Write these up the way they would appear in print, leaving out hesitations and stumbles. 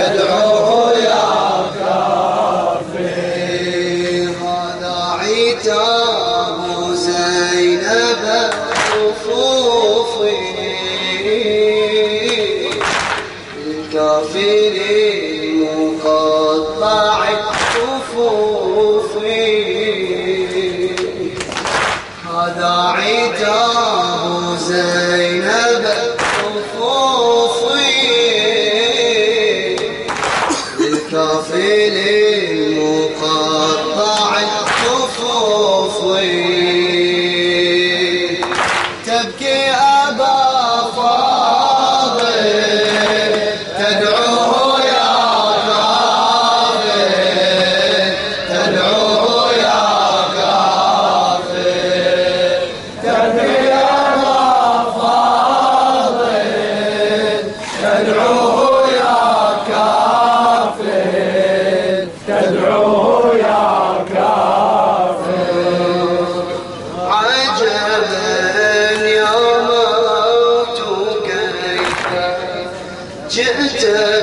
تدعوه يا كافي. هذا عتاب زينب الصفوفي الكافر المقطع الصفوفي. هذا عتاب زينب الصفوفي الكافر المقطع الصفوفي. تبكي أبا فاضل تدعوه يا كافر تدعوه يا كافر. تبكي أبا فاضل تدعوه يا كافر تدعوه يا كافر. عجبا يا موت كيف جئت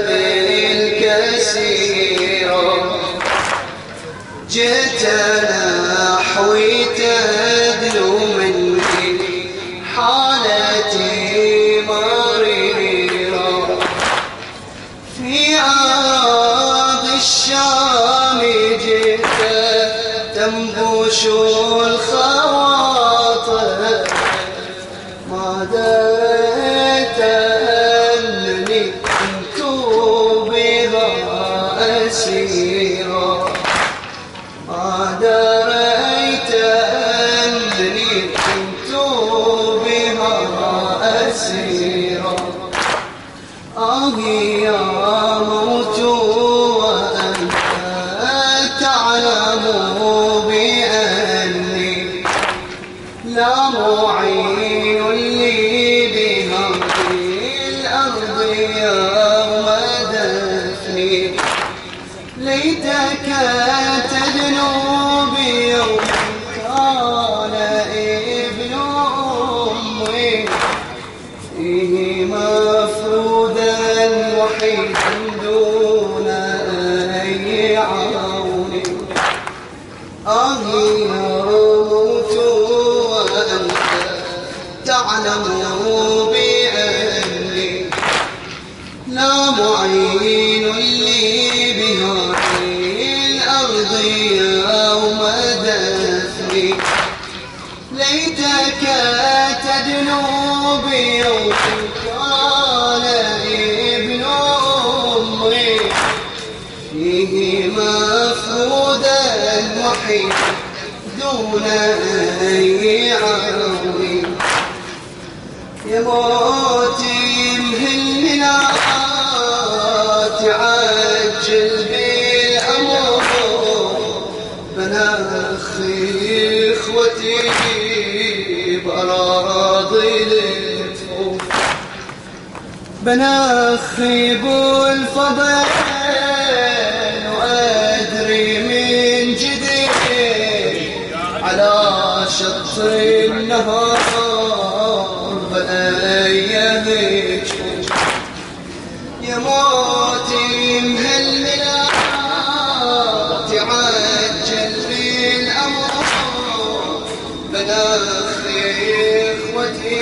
بالكسير جئت نحوي تدنو مني حالتي مريرة. في أرض الشام جئت تنبش الخواطر ما دريت أنني كنت بها أسيرا. ما دريت أنني كنت بها أسيرا. يا موت وأنت تعلم بأني لا معين لي بهذه الأرض يوم دفني. ليتك تدنو بيوم كان ابن أمي فيه مفرودا وحيدا دون أي عون. يا موت وأنت تعلم بأني لا معين لي بهذه الأرض يوم دفني. ليتك تدنو بيوم كان ابن أمي فيه مفرودا وحيدا دون أي عون. يا موتي مهل منات عجل بالأمر بنا أخي إخوتي بأراضي لتفوف. بنا أخي بالفضل وأدري من جديد على شط النهار بأيامك. يا موتي مهالمنات تعجل بالأمر بنا أخي إخوتي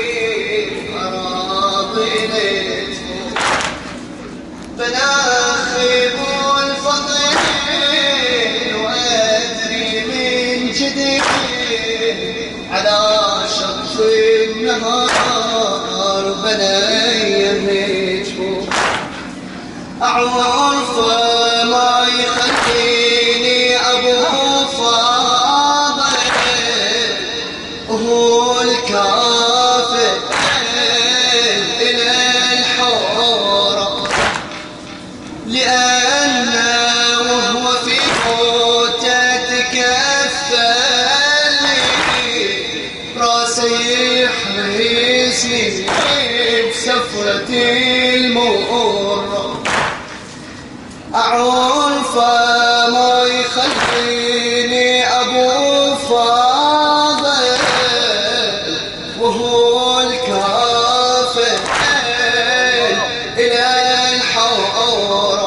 أراضي لتفوت. بنا أخي بالفضل وأدري من جديد على شط النهار بنا يمجفوف. أعرف ما يخليني أبو فاضل وهو الكافر إلى الحورة. لأن وهو في موته تكفل راسي يحرسني بسفرة المؤرة. أعرف ما يخليني أبو فاضل وهو الكافر إلى الحور.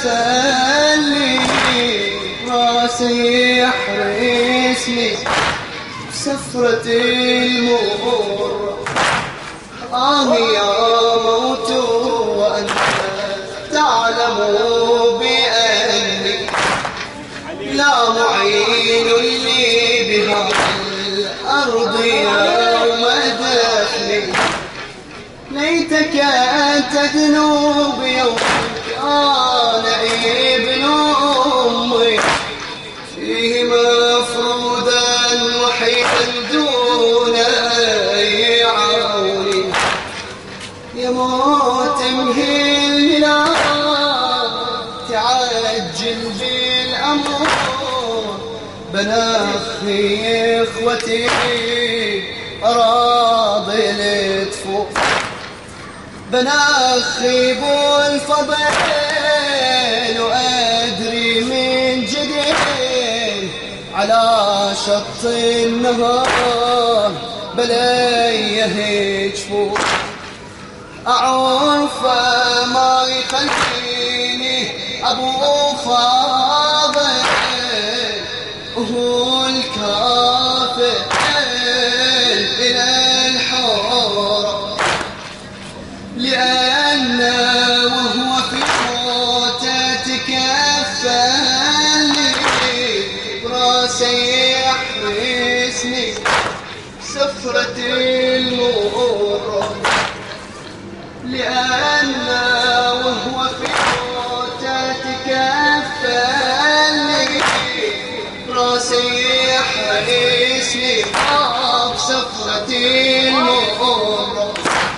اللي راسي يحرسني بسفرة المر. يا موت وأنت تعلم بأني لا معين لي بها الأرض يوم دفني. ليتك تدنو بيوم كان ابن أمي فيه مفرودا وحيدا دون أي عون. يا موت مهل لا تعجل بالأمر. بناخي إخوتي أراضي لتفوق. بناخي بالفضل وأدري من جديد على شط النهار بليه جفوف. أعرف ما يخليني أبو فاضل وهو الكافر إلى الحور. لأن وهو في موته تكفل راسي يحرسني سفرة المر. لأن وهو في موته تكفل راسي يحرسني بسفرة المر.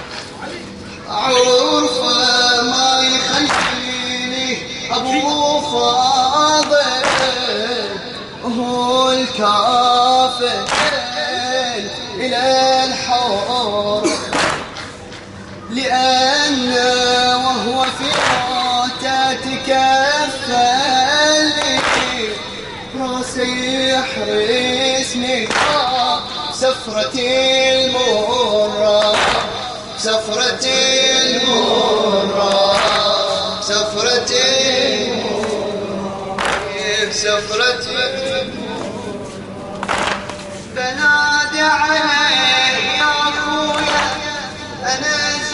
عرف ما يخليني أبو فاضل هو الكافر إلى الحور. لأن وهو في موته تكفل راسي يحرسني سفرة المر. سفرة المر سفرة المر سفرة بنادي عليه يا أخويا أنا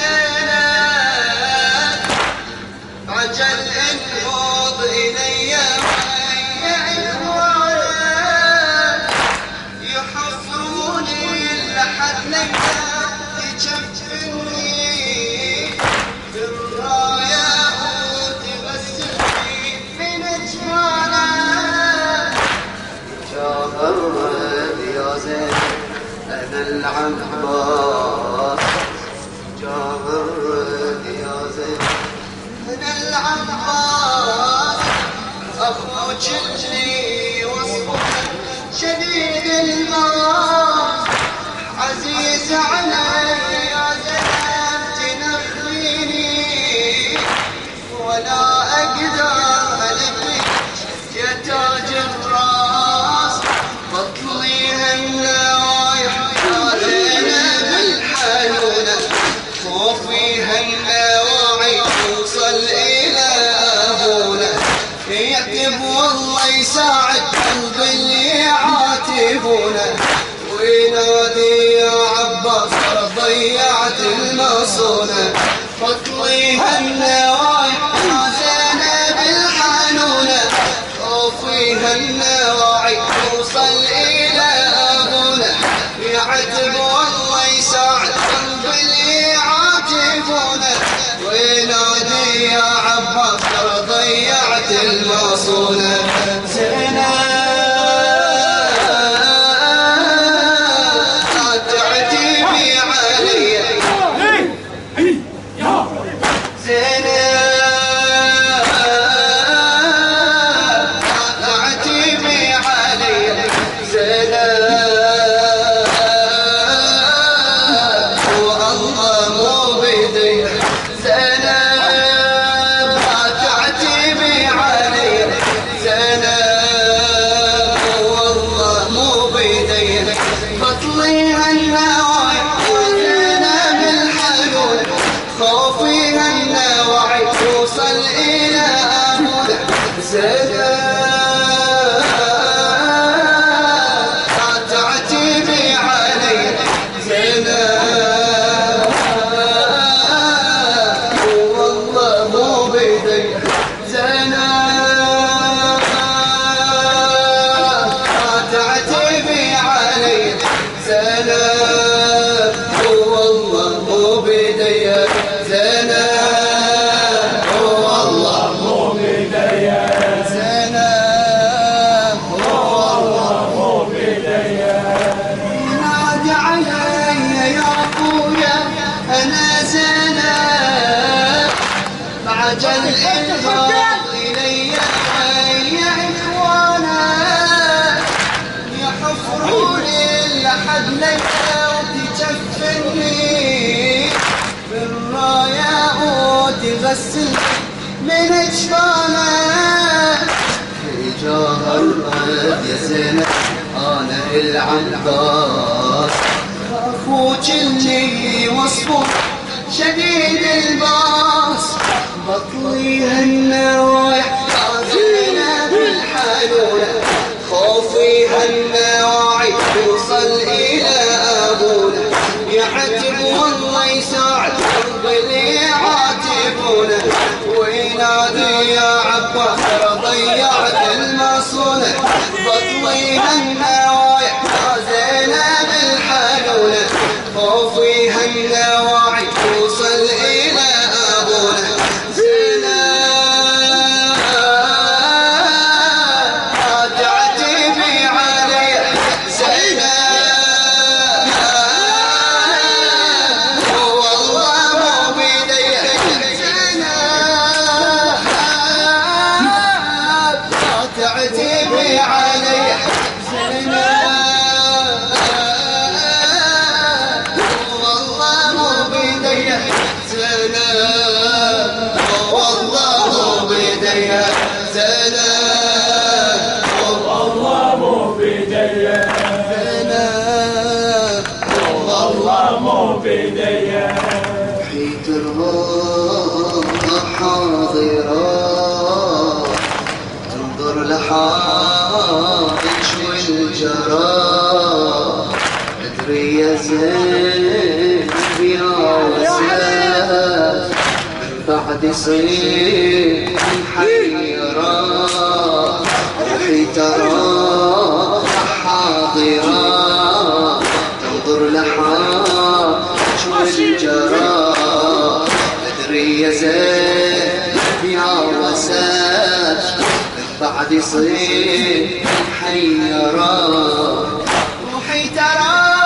زينب عجل انهض إلي ويا إخوانك يحفروني لحد ليلة يجفني بالراية وتغسلني من جفانك. جاهرت يا زين أنا العباس. جاهرت يا زين أنا العباس أخوك اللي وصفه شديد الماس. عزيز علي يا زينب تنخليني ولا أقدر ألقيك يا تاج الراس. بطلي هالنوايح يا زينب الحنونة خوفي هالنواعي توصل إلى أبونا. يعتب والله يساعد قلب اللي يعاتبونه وينادي يا عباس ضيعت المصونة. فطلي هالنوايح يا زينب الحنونة خوفي هالنواعي توصل إلى أبونا. يعتب والله يساعد قلب اللي يعاتبونه وينادي يا عباس ضيعت المصونة. عجل انهض إلي يا إخوانا يحفروا لي لحد ليلة وتجفني بالراية وتغسل من اجفانا في جاه الرد يا زينب أنا العباس أخوك اللي وصفه شديد الباس بطلي هالنوايح زينب الحنونة خوفي هالنواعي يوصل إلى أبونا يعتب والله يساعد اللي يعاتبونه وينادي يا عباس ضيعت المصونة بطلي هالنوايح زينب الحنونة خوفي هالنواعي يوصل إلى أبونا حيت الروح حاضرة تنظر لحالك والجرى أدري يا زين يا وسام من بعد يصير محيرة روحي ترى حاضرة تنظر لحالك والجرى أدري يا زين يا وسام من بعد يصير محيرة روحي ترى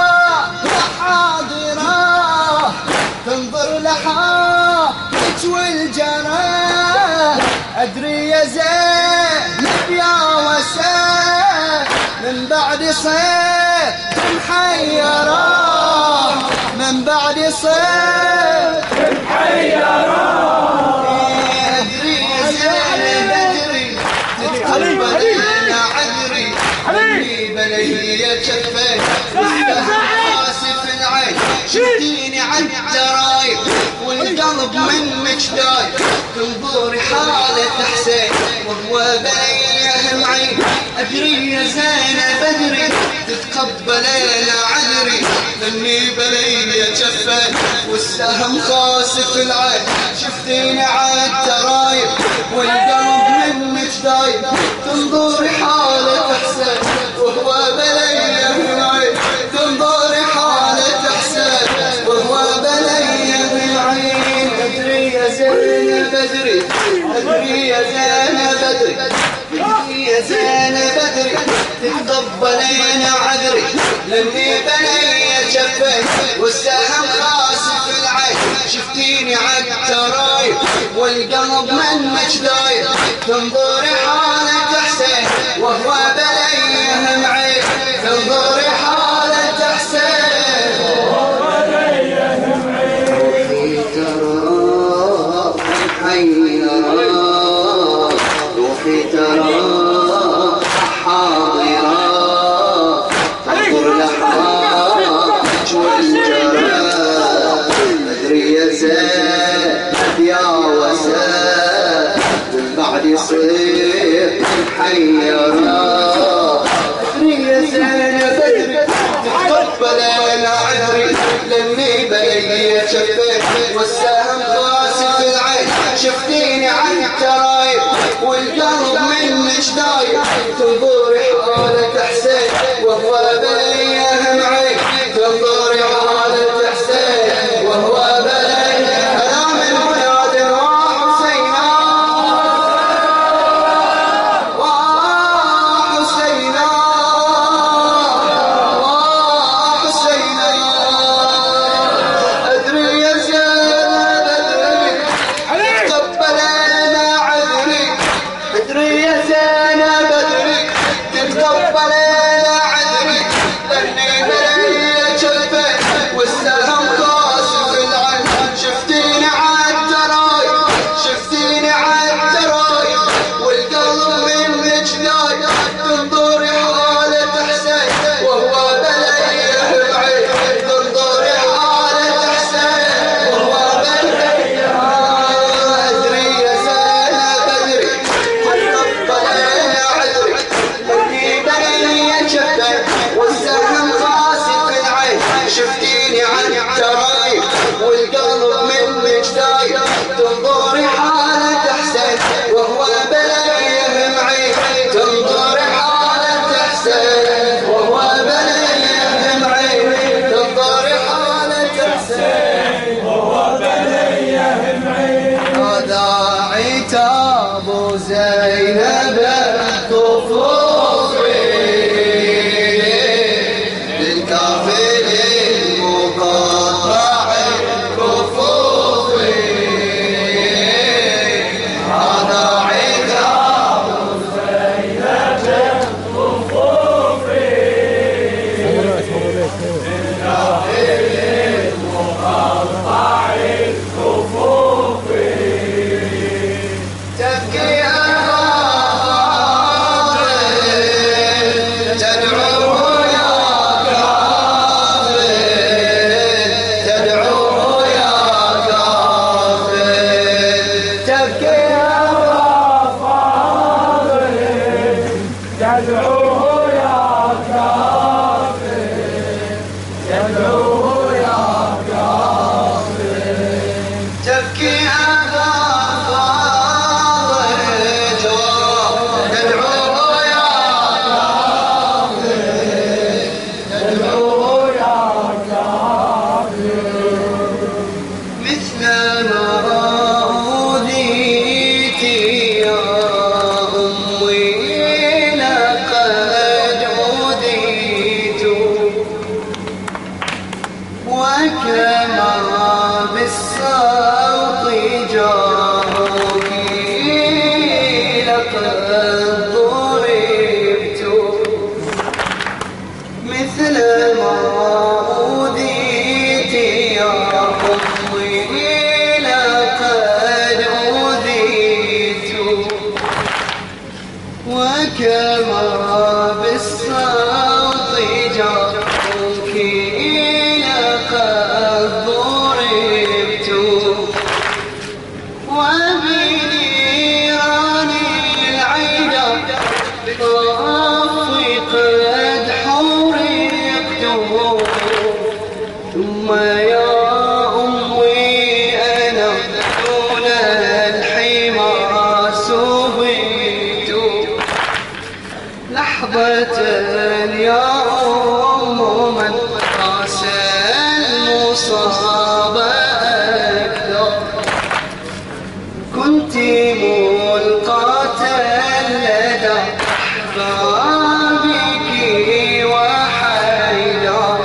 حاضرة تنظر لحالك والجرى أدري يا زين يا وسام من بعد يصير محيرة من بعد صير محيرة أدري يا زين بدري تتقبل لنا عذري اللي بلي شفيت آسف العين شديني عالترايب والقلب منك دايب تنظري حالة حسين وهو بلي عين أدري يا زين بدري تتقبل لنا عذري مني بلي جفن والسهم خاسف العين شفتيني عالترايب والقلب منك دايب تنظري حالة حسين وهو بلي العين تنظري حالة حسين وهو بلي العين أدري يا زين بدري أدري يا زين بدري أدري يا زين بدري تتقبل لنا عذري لاني بلي شفيت والسهم خاسف العين شفتيني عالترايب والقلب منك دايب تنظري حالة حسين وهو بليهم عين تنظري حالة حسين وهو بليهم عين روحي ترى محيرة روحي ترى حاضرة تنظر لحالك والجرى أدري يا زين يا وسام من بعد يصير محيرة يا زين بدري تقبل العذري لاني بلي شفيت والسهم قاسي في العين شفتيني عن الترايب والقلب منك دايب تنظري حالة حسين وهو بلي هم عين تنظري حالة حسين وهو بلي انا من ولاد حسينا شفتيني عن الترايب والقلب منك دايب تنظري حالة حسين وهو بلي معي تنظري حالة حسين وهو بلي معي تنظري حالة حسين وهو بلي معي هذا عتاب زينب طفوفي وكما بالصوت جاءوك لقد ضربت وبنيران العيدا طافي قد حرقت ثم يا أمي أنا دون الحمى سبيت لحظة يا أم من قاس المصاب أكثر كنت ملقاة لدى أحبابك وحيدا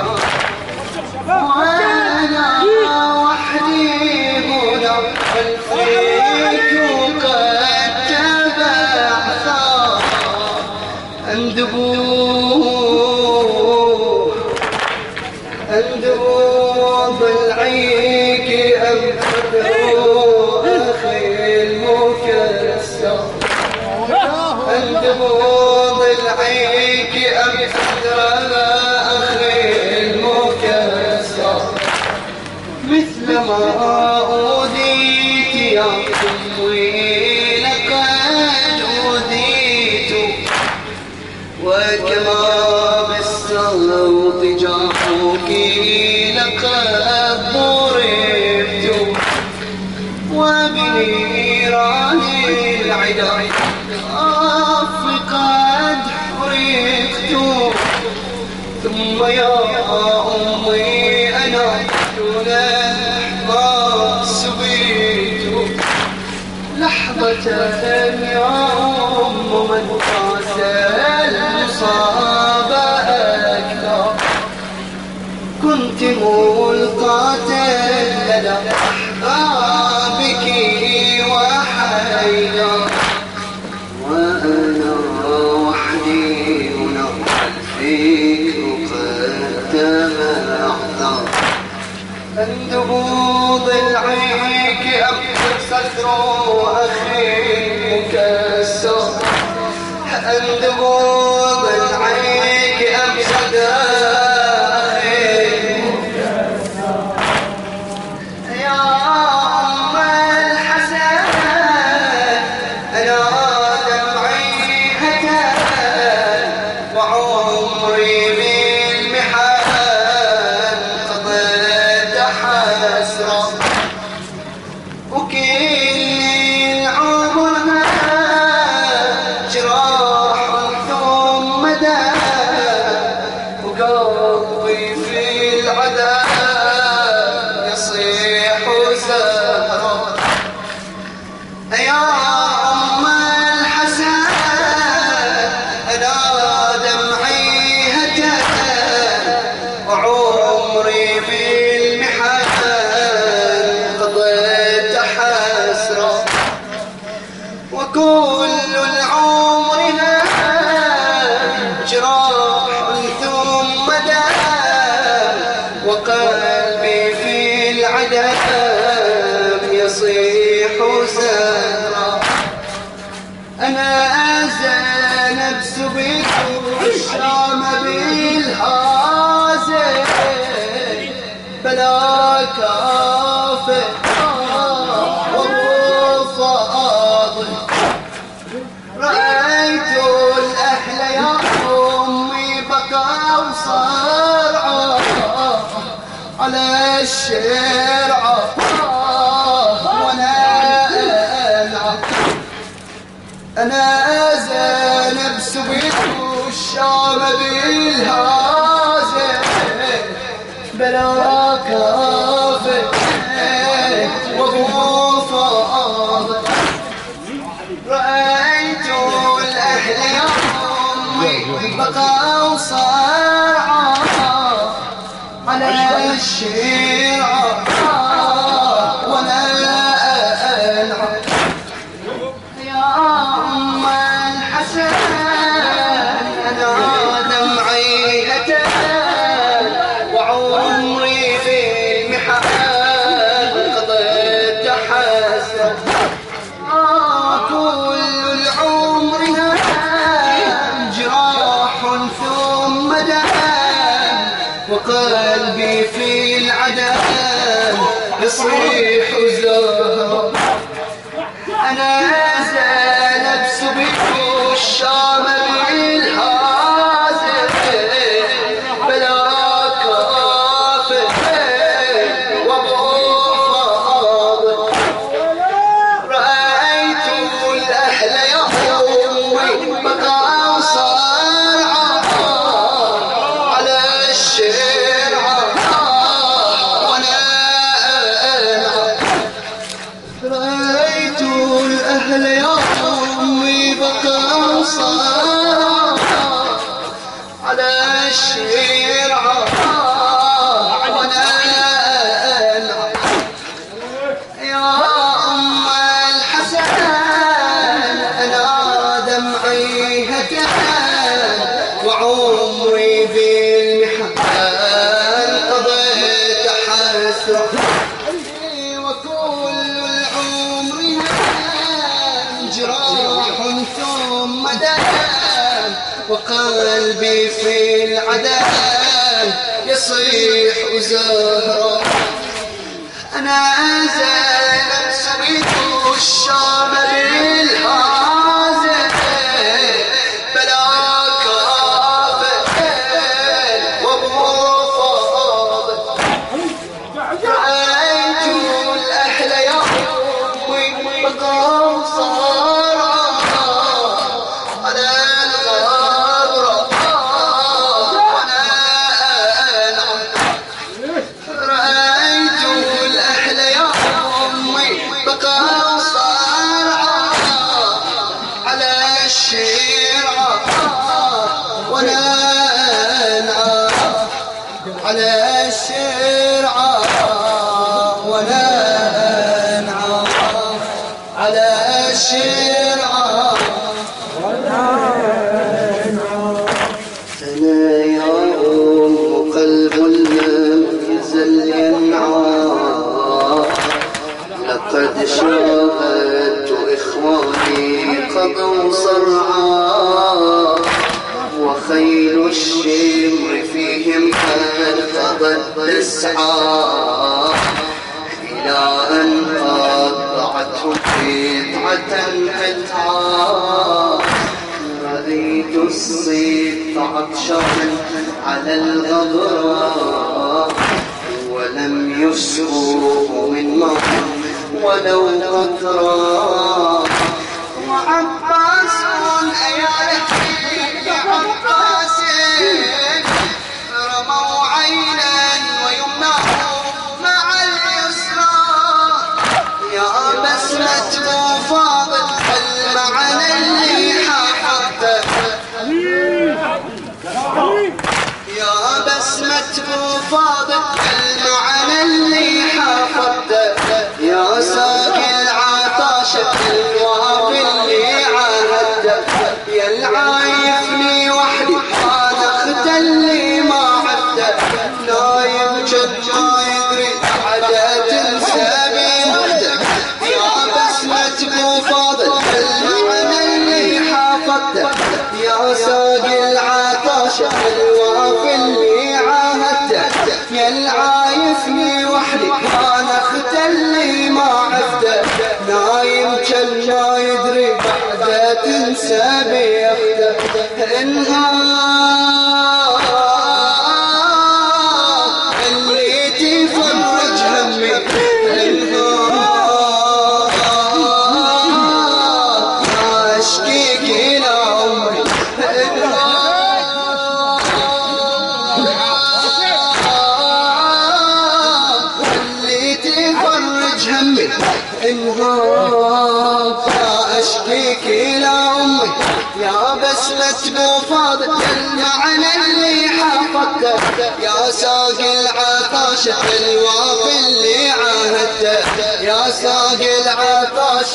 وأنا وحدي هنا خلفيك قد تبعثر أندبوا بالعيك أبدوا أخي المكسر أندبوا بالعيك أبدوا أخي المكسر مثل ما أوديت يا أمي لقد أوديت يوم من قاس المصاب أكثر كنت ملقاة لدى أحبابك وحيدا وأنا وحدي هنا الفكر قد تمعثر أندبوض العيك أبكر صدر أخي مكسر أندبوض العيك أبكر وكل العمر جراح ثم دام وقلبي في العدم يصيح زهرا أنا زينب سبيت الشام بالهازل بلا كافر رأيت الأهل يا أمي بكى وصرعى على الشرعى وأنا أنا زينب سبيت الشام بالهازل بلا كافر وأبو فاضل رأيت الأهل يا أمي بقى وصرعى على الشيعة ولا أنعم يا أم الحسن أنا دمعي هتان وعمري في المحال قضيت حسن كل العمر جراح ثم دام وقلبي في العدم يصيح زهرا أنا زينب سبيت الشام بالهازل بلا كافر وأبو فاضل رأيت الأهل يا أمي بقى وصرعى على الشرعى وأنا رأيت الأهل يا أمي بقى وصرعى على الشرعى وأنا يا أم الحسن أنا دمعي هتان وعمري بالمحال قضيت حسرة وكل العمر جراح ثم دام وقلبي في العدم يصيح زهرا أنا زينب سبيت الشام بالهازل بلا كافر وأبو فاضل رأيت الأهل يا أمي بقى وصرعى على الغبرة وأنا رأيت الأهل يا أمي بقى وصرعى شاهدت إخواني قضوا صرعا وخيل الشمر فيهم قد قضت تسعى إلى أن قطعتهم قطعة قطعا رأيت الصيف عطشانا على الغبراء ولم يسقوا من ماء ولو قطرا وعباس يا عباس رموا عينا ويمناه مع اليسرى يا بسمة فاضل المعنى اللي حافظته يا بسمة فاضل المعنى اللي حافظته يا ساقي العطاش الوافي اللي عاهدته يا العايفني وحدي انا اختلي ما عده نايم جد ما يدري عدا تنسى بيده يا بسمة فاضل المعنى اللي حافظته يا ساقي العطاش الوافي اللي عاهدته يا العايفني وحدي انا اختلي ما عفته نايم كل ما يدري بعده تنسى بيخته انهار اللي تفرج همي انهار اشكيك الى عمري انهار اشكيك الى امي يا بسمة فاضل المعنى اللي حافظته يا ساقي العطاش الوافي اللي عاهدته يا ساقي العطاش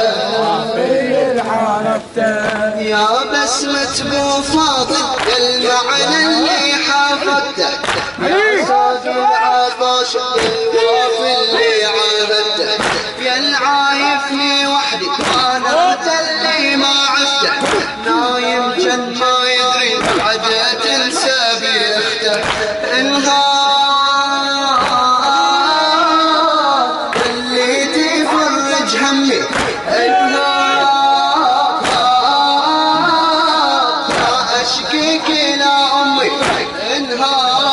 يا بسمة فاضل المعنى اللي حافظته يا ساقي العطاش الوافي اللي عاهدته يا العايفني وحدي وانا اختلي ما عفته نايم جن ما يدري بعده تنسى بيخته انهار اللي تفرج همي انهار اشكيك الى امي انهار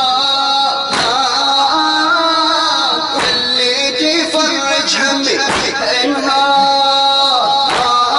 اللي تفرج همي انهار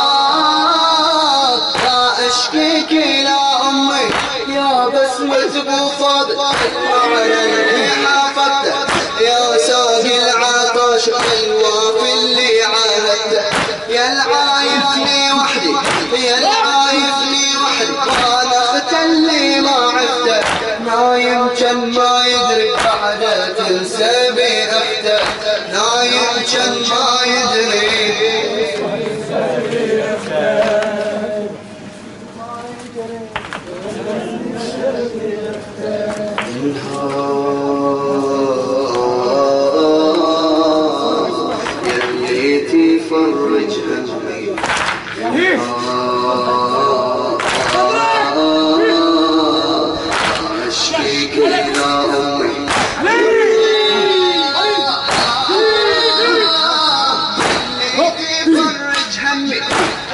اشكيك الى امي يا بسمة فاضل المعنى اللي حافظته يا ساقي العطاش الوافي اللي عاهدته يا العايفني وحدي يا العايفني وحدي وانا اختلي ما عفته نايم كان ما يدري بعده تنسى بأخته نايم كان ما يدري يلي تفرج همي اشكيك الى امي تفرج همي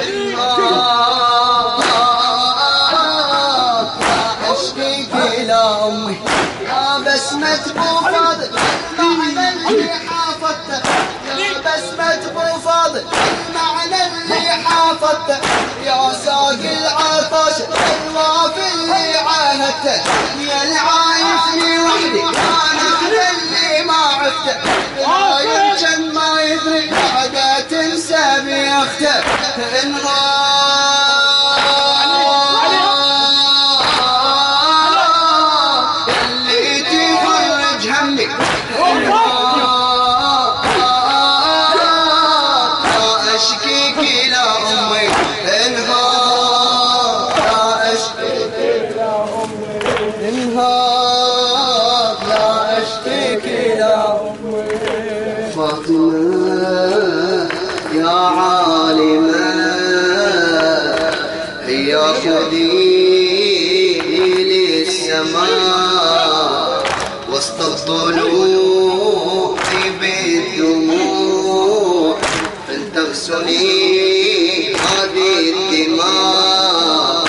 اشكيك الى امي يا بسمة فاضل المعنى اللي حافظته يا بسمة فاضل المعنى اللي حافظته يا ساقي العطاش الوافي اللي عاهدته يا العايفني وحدي انا اختلي ما عفته لا يمكن ما يدري بعده تنسى بيخته اللي تفرج همي اشكيك الى امي انهار اشكيك الى امي انهار لا اشكيك الى امي فاطمة خذيني للسماء وسط الضلوع بالدموع فلتغسلي هذه الدماء.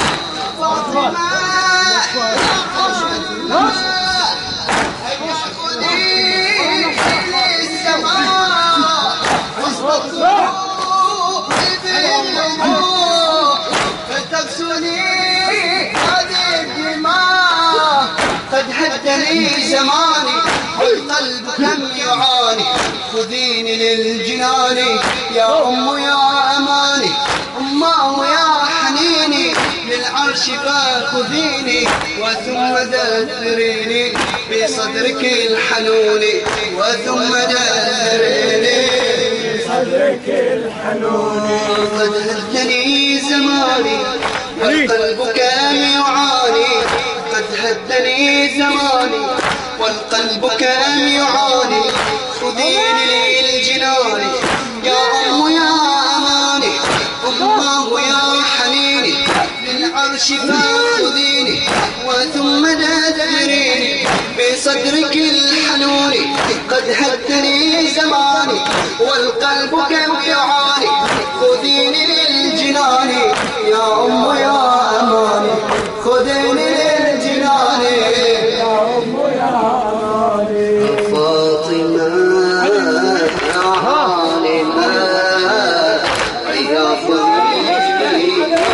قد هدني زماني والقلب لم يعاني خذيني للجنان يا أم يا أماني أماه يا حنيني للعرش فخذيني وثم دثريني بصدرك الحنون وثم دثريني بصدرك الحنون. قد هدني زماني والقلب كان يعاني قد هدني زماني والقلب كان يعاني خذيني للجنان يا أم يا أماني أماه يا حنيني للعرش فخذيني وثم دثريني بصدرك الحنون قد هدني زماني والقلب كان يعاني خذيني للجنان يا أم يا أماني خذيني للجنان يا أم يا أماني. فاطمة يا عالمة يا خذيني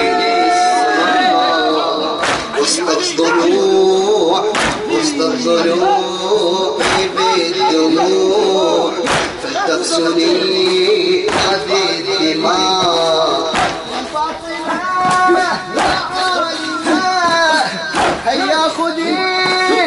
للسماء وسط الضلوع بالدموع فلتغسلي هذه الدماء. هيا خذيني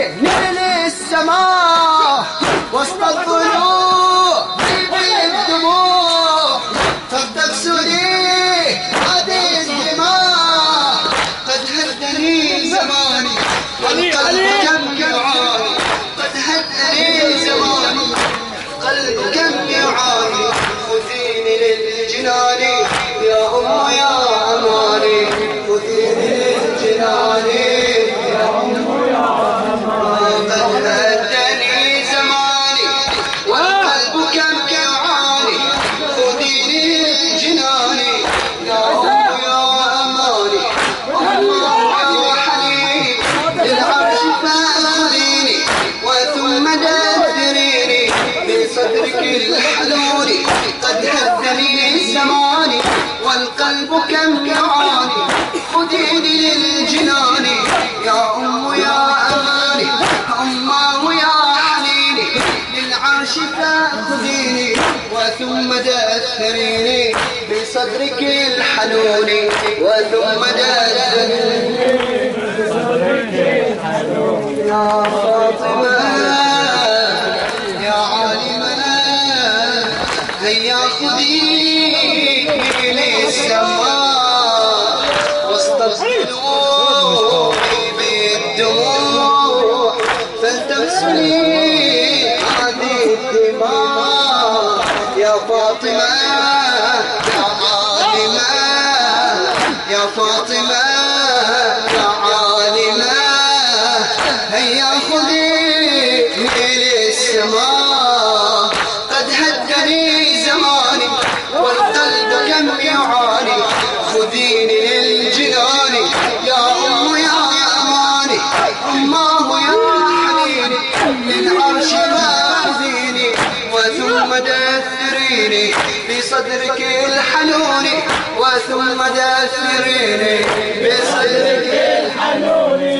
للسماء وسط الضلوع بالدموع فلتغسلي هذه الدماء. قد هدني زماني والقلب كم يعاني قد هدني زماني قلب كم يعاني خذيني للجنان يا أم يا أماني خذيني للجنان يا أم يا أماني. قد هدني زماني والقلب كم يعاني خذيني للجنان يا أم يا أماني أماه يا حنيني للعرش فأخذيني وثم دثريني بصدرك الحنون قد هدني زماني والقلب كم يعاني خذيني للجنان يا أم يا أماني أماه يا حنيني للعرش فأخذيني وثم دثريني بصدرك الحنون وثم دثريني بصدرك الحنون. يا فاطمة يا عالمة هيا خذيني للسماء وسط الضلوع بالدموع فلتغسلي هذه الدماء. يا فاطمة يا عالمة يا فاطمة يا عالمة هيا خذيني للسماء قد هدني زماني والقلب كم يعاني خذيني للجنان يا أم يا أماني أماه يا حنيني للعرش فاخذيني وثم دثريني بصدرك الحنون وثم دثريني بصدرك الحنون.